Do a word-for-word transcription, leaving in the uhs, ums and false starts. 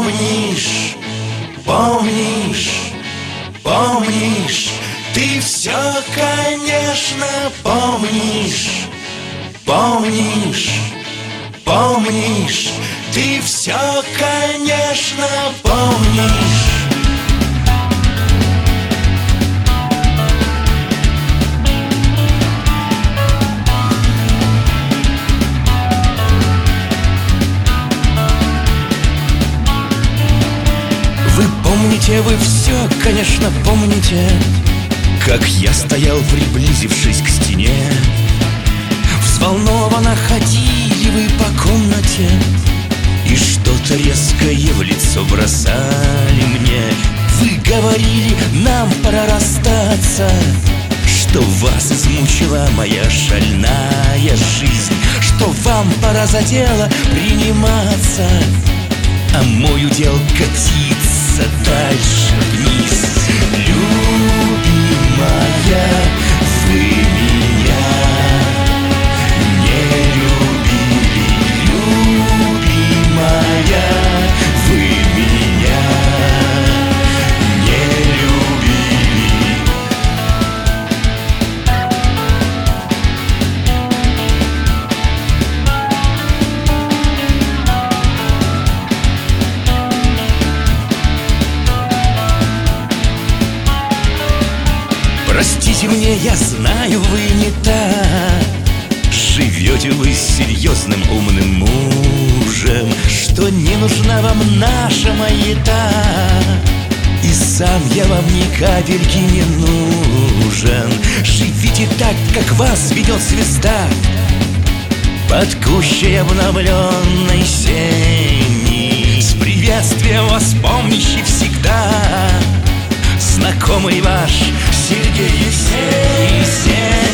Помнишь, помнишь, помнишь, ты все, конечно, помнишь. Помнишь, помнишь, ты все, конечно, помнишь. Вы помните, вы все, конечно, помните, как я стоял, приблизившись к стене. Взволнованно ходили вы по комнате и что-то резкое в лицо бросали мне. Вы говорили, нам пора расстаться, что вас измучила моя шальная жизнь, что вам пора за дело приниматься, а мой удел катиться дальше вниз. Любимая, вы меня не любили. Любимая, вы меня не любили. Простите мне, я знаю, вы не так. Живете вы с серьезным умным мужем, что не нужна вам наша маята. И сам я вам ни капельки не нужен. Живите так, как вас ведет звезда под кущей обновленной сени, с приветствием вас помнящий всегда знакомый ваш Сергей Есенин.